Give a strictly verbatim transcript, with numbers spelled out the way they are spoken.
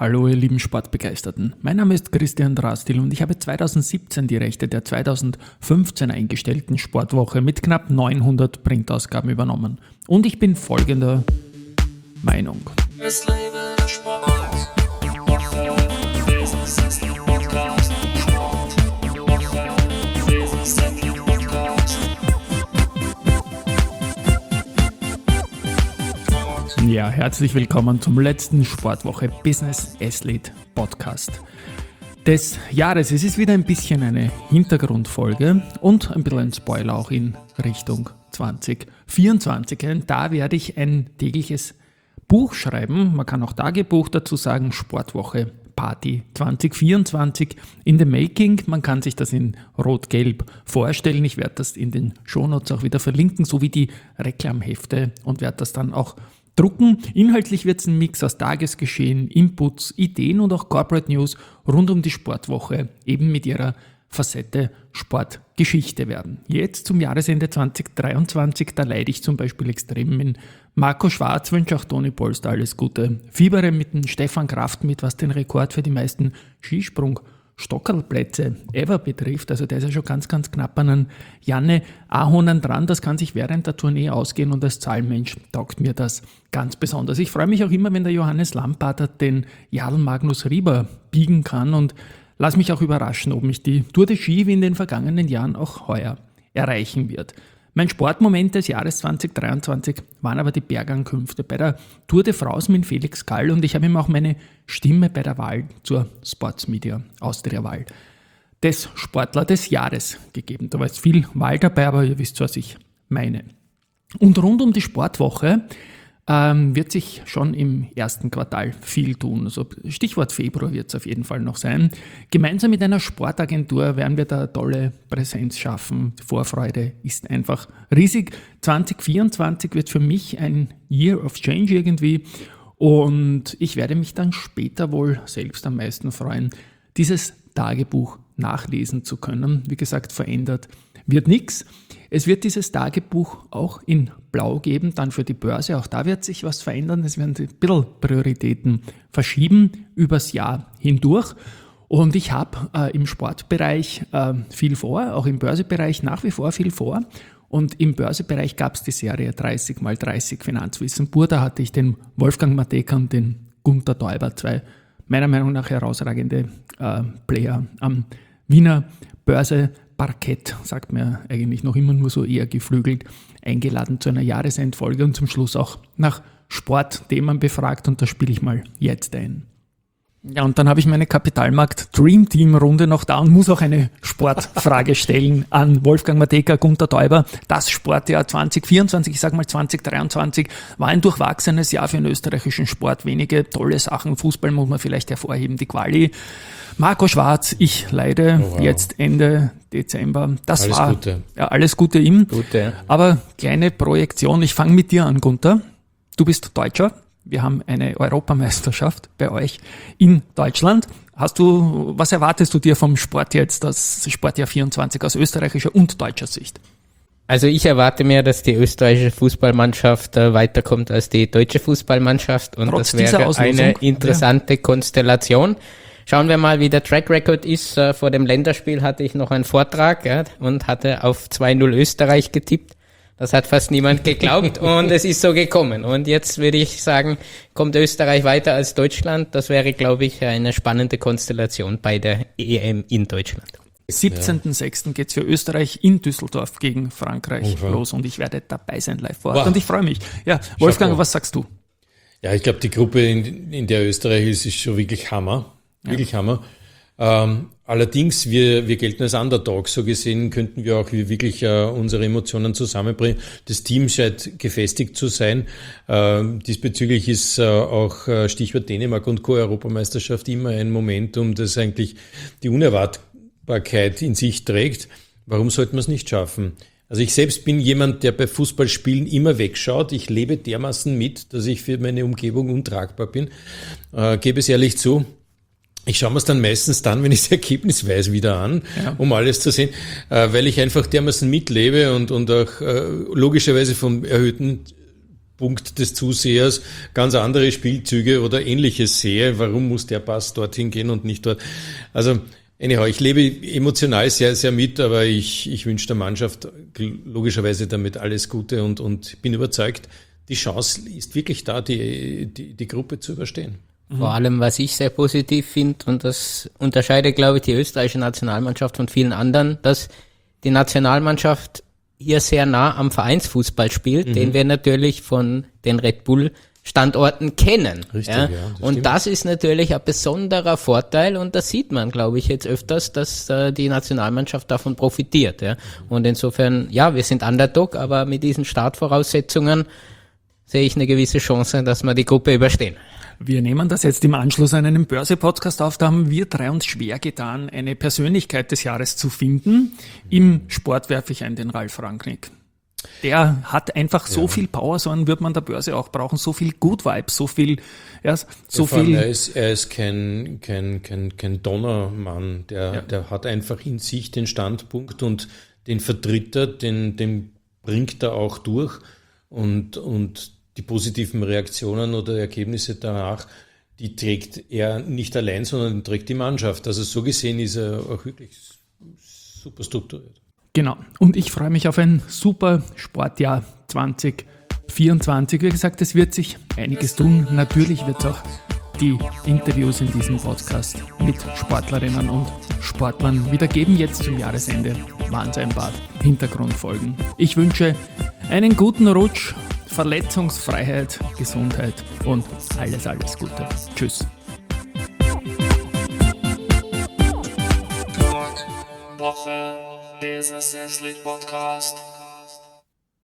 Hallo ihr lieben Sportbegeisterten, mein Name ist Christian Drastil und ich habe zweitausendsiebzehn die Rechte der zweitausendfünfzehn eingestellten Sportwoche mit knapp neunhundert Printausgaben übernommen. Und ich bin folgender Meinung. Es lebe der Sport. Business ist der Podcast. Sport. Business ist der Podcast. Ja, herzlich willkommen zum letzten Sportwoche Business Athlete Podcast des Jahres. Es ist wieder ein bisschen eine Hintergrundfolge und ein bisschen ein Spoiler auch in Richtung zwanzig vierundzwanzig. Da werde ich ein tägliches Buch schreiben. Man kann auch Tagebuch dazu sagen, Sportwoche Party zwanzig vierundzwanzig in the making. Man kann sich das in Rot-Gelb vorstellen. Ich werde das in den Shownotes auch wieder verlinken, sowie die Reklamhefte und werde das dann auch drucken. Inhaltlich wird es ein Mix aus Tagesgeschehen, Inputs, Ideen und auch Corporate News rund um die Sportwoche, eben mit ihrer Facette Sportgeschichte werden. Jetzt zum Jahresende zwanzig dreiundzwanzig, da leide ich zum Beispiel extrem in Marco Schwarz, wünsche auch Toni Polster alles Gute. Fiebere mit dem Stefan Kraft mit, was den Rekord für die meisten Skisprung Stockerlplätze ever betrifft, also der ist ja schon ganz, ganz knapp an einen Janne Ahonen dran, das kann sich während der Tournee ausgehen und als Zahlmensch taugt mir das ganz besonders. Ich freue mich auch immer, wenn der Johannes Lampater den Jarl Magnus Rieber biegen kann und lass mich auch überraschen, ob mich die Tour de Ski wie in den vergangenen Jahren auch heuer erreichen wird. Mein Sportmoment des Jahres zwanzig dreiundzwanzig waren aber die Bergankünfte bei der Tour de France mit Felix Gall und ich habe ihm auch meine Stimme bei der Wahl zur Sportsmedia Austria-Wahl des Sportler des Jahres gegeben. Da war jetzt viel Wahl dabei, aber ihr wisst, was ich meine. Und rund um die Sportwoche ähm, wird sich schon im ersten Quartal viel tun. Also Stichwort Februar wird es auf jeden Fall noch sein. Gemeinsam mit einer Sportagentur werden wir da tolle Präsenz schaffen. Die Vorfreude ist einfach riesig. zwanzig vierundzwanzig wird für mich ein Year of Change irgendwie und ich werde mich dann später wohl selbst am meisten freuen, dieses Tagebuch nachlesen zu können. Wie gesagt, verändert wird nichts. Es wird dieses Tagebuch auch in Blau geben, dann für die Börse. Auch da wird sich was verändern. Es werden ein bisschen Prioritäten verschieben übers Jahr hindurch. Und ich habe äh, im Sportbereich äh, viel vor, auch im Börsebereich nach wie vor viel vor. Und im Börsebereich gab es die Serie dreißig mal dreißig Finanzwissen pur. Da hatte ich den Wolfgang Matejka und den Gunter Täuber, zwei meiner Meinung nach herausragende äh, Player am Wiener Börseparkett, sagt mir eigentlich noch immer nur so eher geflügelt, eingeladen zu einer Jahresendfolge und zum Schluss auch nach Sportthemen befragt und da spiele ich mal jetzt ein. Ja, und dann habe ich meine Kapitalmarkt Dream Team Runde noch da und muss auch eine Sportfrage stellen an Wolfgang Matejka, Gunter Täuber. Das Sportjahr zwanzig vierundzwanzig, ich sage mal zwanzig dreiundzwanzig, war ein durchwachsenes Jahr für den österreichischen Sport. Wenige tolle Sachen. Fußball muss man vielleicht hervorheben, die Quali. Marco Schwarz, ich leide oh, wow. jetzt Ende Dezember. Das alles war Gute. Ja, alles Gute ihm. Gute. Aber kleine Projektion. Ich fange mit dir an, Gunter. Du bist Deutscher. Wir haben eine Europameisterschaft bei euch in Deutschland. Hast du, was erwartest du dir vom Sport jetzt, das Sportjahr vierundzwanzig aus österreichischer und deutscher Sicht? Also ich erwarte mir, dass die österreichische Fußballmannschaft äh, weiterkommt als die deutsche Fußballmannschaft und Trotz das wäre eine interessante ja. Konstellation. Schauen wir mal, wie der Track Record ist. Äh, vor dem Länderspiel hatte ich noch einen Vortrag ja, und hatte auf zwei null Österreich getippt. Das hat fast niemand geglaubt und es ist so gekommen. Und jetzt würde ich sagen, kommt Österreich weiter als Deutschland. Das wäre, glaube ich, eine spannende Konstellation bei der E M in Deutschland. siebzehnten sechsten geht's für Österreich in Düsseldorf gegen Frankreich okay. los und ich werde dabei sein live vor Ort wow. und ich freue mich. Ja, Wolfgang, Chapeau. Was sagst du? Ja, ich glaube, die Gruppe, in, in der Österreich ist, ist schon wirklich Hammer. Wirklich ja. Hammer. Ähm, allerdings, wir, wir gelten als Underdog. So gesehen könnten wir auch wirklich äh, unsere Emotionen zusammenbringen. Das Team scheint gefestigt zu sein. Ähm, diesbezüglich ist äh, auch äh, Stichwort Dänemark und Co-Europameisterschaft immer ein Momentum, das eigentlich die Unerwartbarkeit in sich trägt. Warum sollte man es nicht schaffen? Also ich selbst bin jemand, der bei Fußballspielen immer wegschaut. Ich lebe dermaßen mit, dass ich für meine Umgebung untragbar bin. Äh, gebe es ehrlich zu. Ich schaue mir es dann meistens dann, wenn ich das Ergebnis weiß, wieder an, ja. um alles zu sehen, äh, weil ich einfach dermaßen mitlebe und, und auch äh, logischerweise vom erhöhten Punkt des Zusehers ganz andere Spielzüge oder Ähnliches sehe. Warum muss der Pass dorthin gehen und nicht dort? Also, anyhow, ich lebe emotional sehr, sehr mit, aber ich, ich wünsche der Mannschaft logischerweise damit alles Gute und, und bin überzeugt, die Chance ist wirklich da, die, die, die Gruppe zu überstehen. Vor allem, was ich sehr positiv finde, und das unterscheidet, glaube ich, die österreichische Nationalmannschaft von vielen anderen, dass die Nationalmannschaft hier sehr nah am Vereinsfußball spielt, mhm. den wir natürlich von den Red Bull Standorten kennen. Richtig, ja. ja, das und stimmt. das ist natürlich ein besonderer Vorteil, und das sieht man, glaube ich, jetzt öfters, dass äh, die Nationalmannschaft davon profitiert. Ja. Und insofern, ja, wir sind Underdog, aber mit diesen Startvoraussetzungen sehe ich eine gewisse Chance, dass wir die Gruppe überstehen. Wir nehmen das jetzt im Anschluss an einen Börse-Podcast auf. Da haben wir drei uns schwer getan, eine Persönlichkeit des Jahres zu finden. Im Sport werfe ich ein den Ralf Rangnick. Der hat einfach so Ja. viel Power, so einen würde man der Börse auch brauchen, so viel Good Vibes, so viel, ja, so Ja, vor allem, viel. Er ist, er ist kein, kein, kein, kein Donnermann, der, Ja. der hat einfach in sich den Standpunkt und den vertritt er, den, den bringt er auch durch und, und die positiven Reaktionen oder Ergebnisse danach, die trägt er nicht allein, sondern trägt die Mannschaft. Also so gesehen ist er auch wirklich super strukturiert. Genau. Und ich freue mich auf ein super Sportjahr zwanzig vierundzwanzig. Wie gesagt, es wird sich einiges tun. Natürlich wird es auch die Interviews in diesem Podcast mit Sportlerinnen und Sportlern wieder geben. Jetzt zum Jahresende waren es ein paar Hintergrundfolgen. Ich wünsche einen guten Rutsch, Verletzungsfreiheit, Gesundheit und alles, alles Gute. Tschüss. Woche Business Athlete Podcast.